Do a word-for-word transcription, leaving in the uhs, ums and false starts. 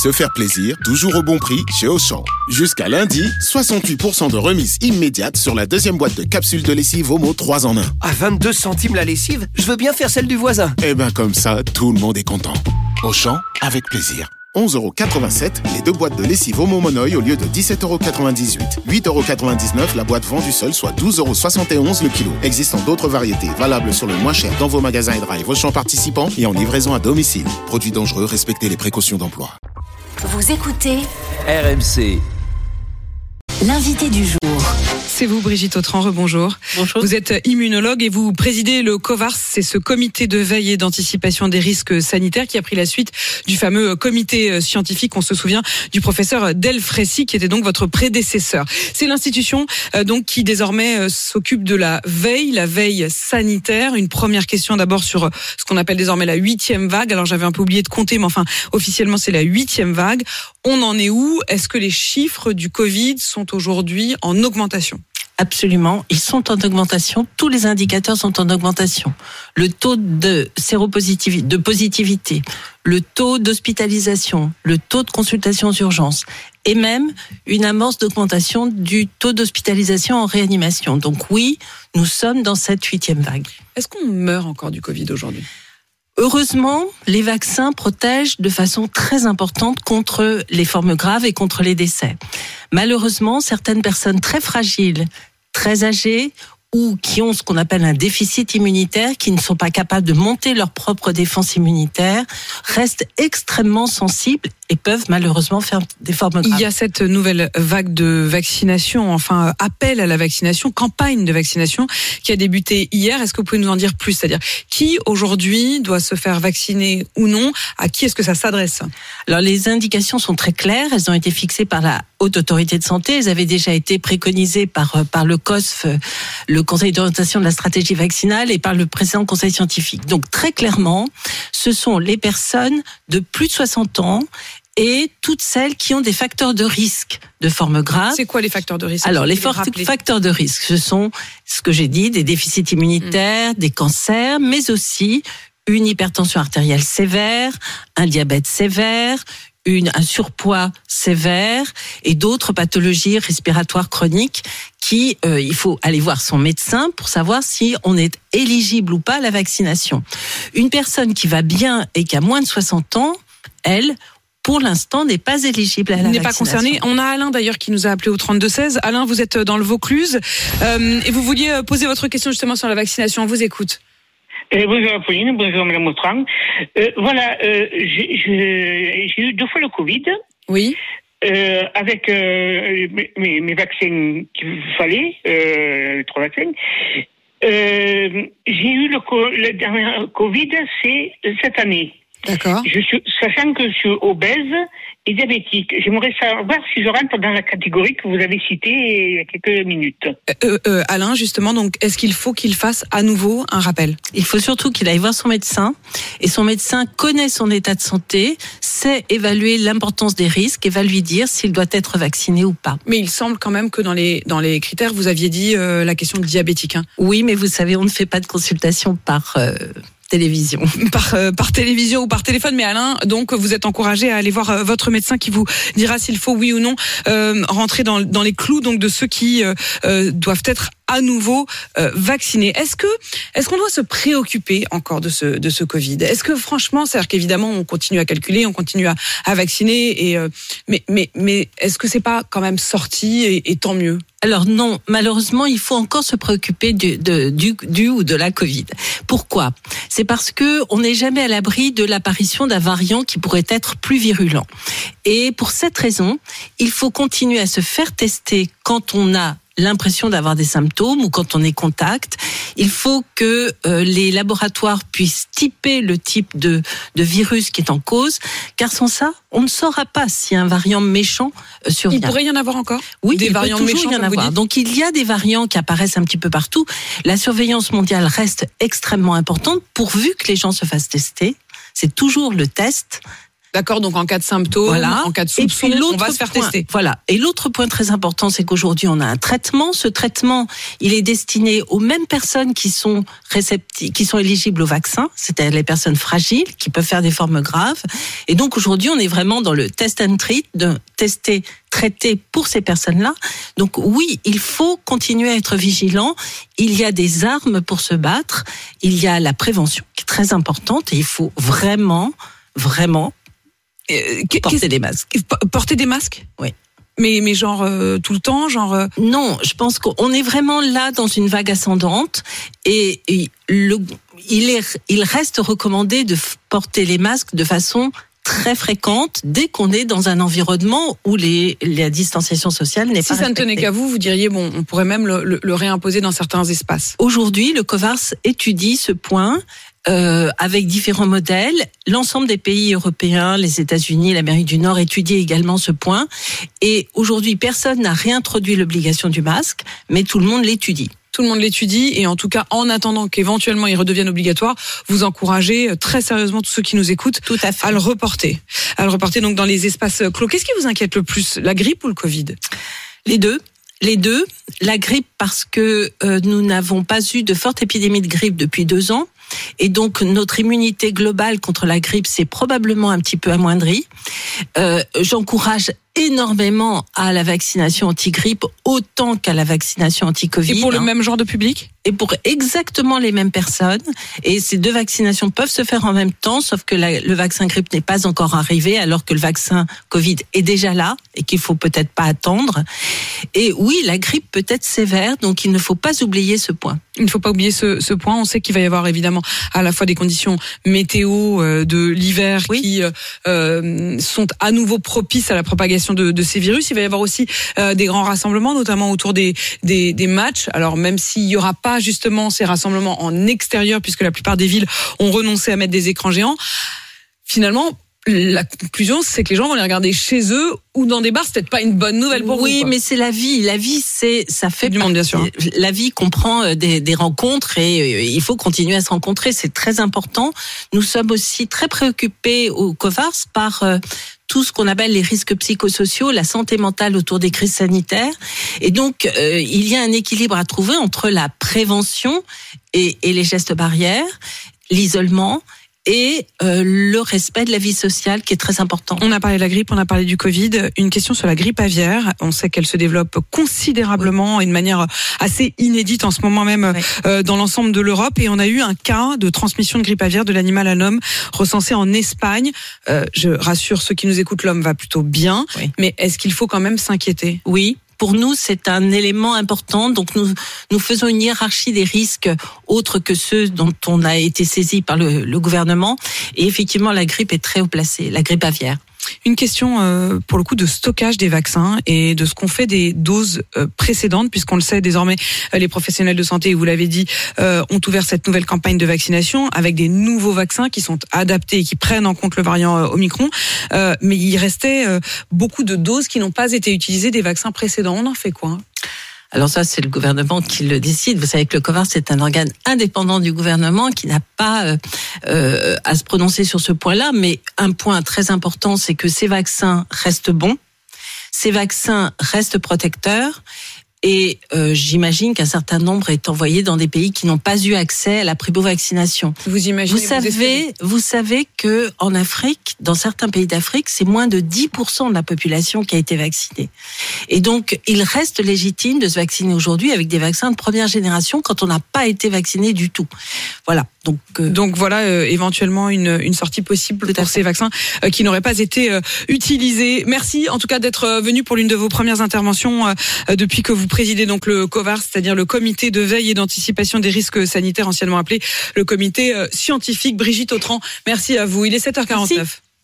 se faire plaisir, toujours au bon prix chez Auchan. Jusqu'à lundi, soixante-huit pour cent de remise immédiate sur la deuxième boîte de capsules de lessive Omo trois en un. À vingt-deux centimes la lessive, je veux bien faire celle du voisin. Eh ben comme ça, tout le monde est content. Auchan, avec plaisir. onze euros quatre-vingt-sept, les deux boîtes de lessive Omo Monoï au lieu de dix-sept euros quatre-vingt-dix-huit. huit euros quatre-vingt-dix-neuf la boîte vendue seule, soit douze euros soixante et onze le kilo. Existant d'autres variétés, valables sur le moins cher dans vos magasins et drive Auchan participants et en livraison à domicile. Produits dangereux, respectez les précautions d'emploi. Vous écoutez R M C. L'invité du jour. C'est vous, Brigitte Autran, rebonjour. Bonjour. Vous êtes immunologue et vous présidez le COVARS, c'est ce comité de veille et d'anticipation des risques sanitaires qui a pris la suite du fameux comité scientifique, on se souvient, du professeur Delfraissy, qui était donc votre prédécesseur. C'est l'institution euh, donc qui désormais euh, s'occupe de la veille, la veille sanitaire. Une première question d'abord sur ce qu'on appelle désormais la huitième vague. Alors j'avais un peu oublié de compter, mais enfin officiellement c'est la huitième vague. On en est où ? Est-ce que les chiffres du Covid sont aujourd'hui en augmentation ? Absolument, ils sont en augmentation, tous les indicateurs sont en augmentation. Le taux de séropositivité, de positivité, le taux d'hospitalisation, le taux de consultation aux urgences et même une amorce d'augmentation du taux d'hospitalisation en réanimation. Donc oui, nous sommes dans cette huitième vague. Est-ce qu'on meurt encore du Covid aujourd'hui ? Heureusement, les vaccins protègent de façon très importante contre les formes graves et contre les décès. Malheureusement, certaines personnes très fragiles, très âgées ou qui ont ce qu'on appelle un déficit immunitaire, qui ne sont pas capables de monter leur propre défense immunitaire, restent extrêmement sensibles et peuvent malheureusement faire des formes graves. Il y a cette nouvelle vague de vaccination, enfin appel à la vaccination, campagne de vaccination qui a débuté hier. Est-ce que vous pouvez nous en dire plus ? C'est-à-dire qui aujourd'hui doit se faire vacciner ou non ? À qui est-ce que ça s'adresse ? Alors les indications sont très claires, elles ont été fixées par la Haute Autorité de Santé, elles avaient déjà été préconisées par, par le C O S F, le Conseil d'orientation de la stratégie vaccinale, et par le précédent Conseil scientifique. Donc très clairement, ce sont les personnes de plus de soixante ans et toutes celles qui ont des facteurs de risque de forme grave. C'est quoi les facteurs de risque ? Alors, les facteurs de risque, ce sont ce que j'ai dit, des déficits immunitaires, mmh. des cancers, mais aussi une hypertension artérielle sévère, un diabète sévère, une, un surpoids sévère et d'autres pathologies respiratoires chroniques qui, euh, il faut aller voir son médecin pour savoir si on est éligible ou pas à la vaccination. Une personne qui va bien et qui a moins de soixante ans, elle, pour l'instant, n'est pas éligible à la n'est vaccination. N'est pas concernée. On a Alain d'ailleurs qui nous a appelé au trente-deux seize. Alain, vous êtes dans le Vaucluse euh, et vous vouliez poser votre question justement sur la vaccination. On vous écoute. Euh, bonjour Apolline, bonjour Madame Autran. Euh, voilà, euh, j'ai, j'ai, j'ai eu deux fois le Covid. Oui. Euh, avec euh, mes, mes vaccins qu'il fallait, euh, les trois vaccins. Euh, j'ai eu le, le dernier Covid, c'est cette année. D'accord. Je suis, sachant que je suis obèse et diabétique, j'aimerais savoir si je rentre dans la catégorie que vous avez citée il y a quelques minutes. Euh, euh, Alain, justement, donc, est-ce qu'il faut qu'il fasse à nouveau un rappel ? Il faut surtout qu'il aille voir son médecin, et son médecin connaît son état de santé, sait évaluer l'importance des risques et va lui dire s'il doit être vacciné ou pas. Mais il semble quand même que dans les, dans les critères, vous aviez dit euh, la question diabétique. Hein. Oui, mais vous savez, on ne fait pas de consultation par... Euh télévision. Par, euh, par télévision ou par téléphone. Mais Alain, donc vous êtes encouragé à aller voir euh, votre médecin qui vous dira s'il faut, oui ou non, euh, rentrer dans, dans les clous donc de ceux qui euh, euh, doivent être à nouveau euh, vaccinés. Est-ce que est-ce qu'on doit se préoccuper encore de ce de ce Covid ? Est-ce que franchement, c'est-à-dire qu'évidemment on continue à calculer, on continue à, à vacciner, et euh, mais mais mais est-ce que c'est pas quand même sorti et, et tant mieux ? Alors non, malheureusement, il faut encore se préoccuper du, de, du, du ou de la Covid. Pourquoi ? C'est parce que on n'est jamais à l'abri de l'apparition d'un variant qui pourrait être plus virulent. Et pour cette raison, il faut continuer à se faire tester quand on a l'impression d'avoir des symptômes ou quand on est contact. Il faut que euh, les laboratoires puissent typer le type de, de virus qui est en cause, car sans ça, on ne saura pas si un variant méchant euh, survient. Il pourrait y en avoir encore ? Oui, des il variants peut toujours méchants, y en avoir. Donc il y a des variants qui apparaissent un petit peu partout. La surveillance mondiale reste extrêmement importante pourvu que les gens se fassent tester. C'est toujours le test. D'accord, donc en cas de symptômes, voilà. en cas de soupçon, on va se faire point, tester. Voilà. Et l'autre point très important, c'est qu'aujourd'hui, on a un traitement. Ce traitement, il est destiné aux mêmes personnes qui sont réceptives, qui sont éligibles au vaccin, c'est-à-dire les personnes fragiles, qui peuvent faire des formes graves. Et donc, aujourd'hui, on est vraiment dans le test and treat, de tester, traiter pour ces personnes-là. Donc, oui, il faut continuer à être vigilant. Il y a des armes pour se battre. Il y a la prévention, qui est très importante. Et il faut vraiment, vraiment, Euh, porter des masques. Porter des masques ? Oui. Mais, mais genre euh, tout le temps, genre. Euh... Non, je pense qu'on est vraiment là dans une vague ascendante et, et le, il, est, il reste recommandé de porter les masques de façon très fréquente dès qu'on est dans un environnement où les, la distanciation sociale n'est si pas ça respectée. ne tenait qu'à vous, vous diriez bon, on pourrait même le, le, le réimposer dans certains espaces. Aujourd'hui, le COVARS étudie ce point. Euh, avec différents modèles. L'ensemble des pays européens, les États-Unis, l'Amérique du Nord étudient également ce point. Et aujourd'hui, personne n'a réintroduit l'obligation du masque, mais tout le monde l'étudie. Tout le monde l'étudie et en tout cas, en attendant qu'éventuellement il redevienne obligatoire, vous encouragez très sérieusement tous ceux qui nous écoutent tout à, fait. à le reporter. À le reporter donc dans les espaces clos. Qu'est-ce qui vous inquiète le plus, la grippe ou le Covid ? Les deux. Les deux. La grippe parce que euh, nous n'avons pas eu de forte épidémie de grippe depuis deux ans. Et donc, notre immunité globale contre la grippe s'est probablement un petit peu amoindrie. Euh, j'encourage énormément à la vaccination anti-grippe, autant qu'à la vaccination anti-Covid. Et pour le hein. même genre de public ? Et pour exactement les mêmes personnes. Et ces deux vaccinations peuvent se faire en même temps, sauf que la, le vaccin grippe n'est pas encore arrivé, alors que le vaccin Covid est déjà là et qu'il faut peut-être pas attendre. Et oui, la grippe peut être sévère, donc il ne faut pas oublier ce point. Il ne faut pas oublier ce, ce point. On sait qu'il va y avoir évidemment à la fois des conditions météo euh, de l'hiver oui. qui euh, sont à nouveau propices à la propagation de, de ces virus. Il va y avoir aussi euh, des grands rassemblements, notamment autour des, des, des matchs. Alors même s'il y aura pas justement ces rassemblements en extérieur, puisque la plupart des villes ont renoncé à mettre des écrans géants, finalement, la conclusion, c'est que les gens vont les regarder chez eux ou dans des bars. C'est peut-être pas une bonne nouvelle pour oui, vous. Oui, mais c'est la vie. La vie, c'est ça fait du monde, bien sûr. La vie comprend des, des rencontres et il faut continuer à se rencontrer. C'est très important. Nous sommes aussi très préoccupés au COVARS par euh, tout ce qu'on appelle les risques psychosociaux, la santé mentale autour des crises sanitaires. Et donc, euh, il y a un équilibre à trouver entre la prévention et, et les gestes barrières, l'isolement et euh, le respect de la vie sociale qui est très important. On a parlé de la grippe, on a parlé du Covid. Une question sur la grippe aviaire. On sait qu'elle se développe considérablement oui. et de manière assez inédite en ce moment même oui. euh, dans l'ensemble de l'Europe. Et on a eu un cas de transmission de grippe aviaire de l'animal à l'homme recensé en Espagne. Euh, je rassure ceux qui nous écoutent, l'homme va plutôt bien. Oui. Mais est-ce qu'il faut quand même s'inquiéter ? Oui. Pour nous, c'est un élément important. Donc, nous, nous faisons une hiérarchie des risques autres que ceux dont on a été saisi par le, le gouvernement. Et effectivement, la grippe est très haut placée, la grippe aviaire. Une question euh, pour le coup de stockage des vaccins et de ce qu'on fait des doses euh, précédentes, puisqu'on le sait désormais, euh, les professionnels de santé, vous l'avez dit, euh, ont ouvert cette nouvelle campagne de vaccination avec des nouveaux vaccins qui sont adaptés et qui prennent en compte le variant euh, Omicron. Euh, mais il restait euh, beaucoup de doses qui n'ont pas été utilisées des vaccins précédents. On en fait quoi hein ? Alors ça, c'est le gouvernement qui le décide. Vous savez que le COVARS, c'est un organe indépendant du gouvernement qui n'a pas euh, euh, à se prononcer sur ce point-là. Mais un point très important, c'est que ces vaccins restent bons, ces vaccins restent protecteurs. Et euh, j'imagine qu'un certain nombre est envoyé dans des pays qui n'ont pas eu accès à la primo-vaccination. Vous imaginez, vous savez, vous, vous savez que en Afrique, dans certains pays d'Afrique, c'est moins de dix pour cent de la population qui a été vaccinée. Et donc, il reste légitime de se vacciner aujourd'hui avec des vaccins de première génération quand on n'a pas été vacciné du tout. Voilà. Donc, euh... donc voilà, euh, éventuellement une, une sortie possible pour ces vaccins euh, qui n'auraient pas été euh, utilisés. Merci en tout cas d'être euh, venu pour l'une de vos premières interventions euh, depuis que vous présidez donc le COVARS, c'est-à-dire le comité de veille et d'anticipation des risques sanitaires, anciennement appelé le comité euh, scientifique. Brigitte Autran, merci à vous. Il est sept heures quarante-neuf. Merci.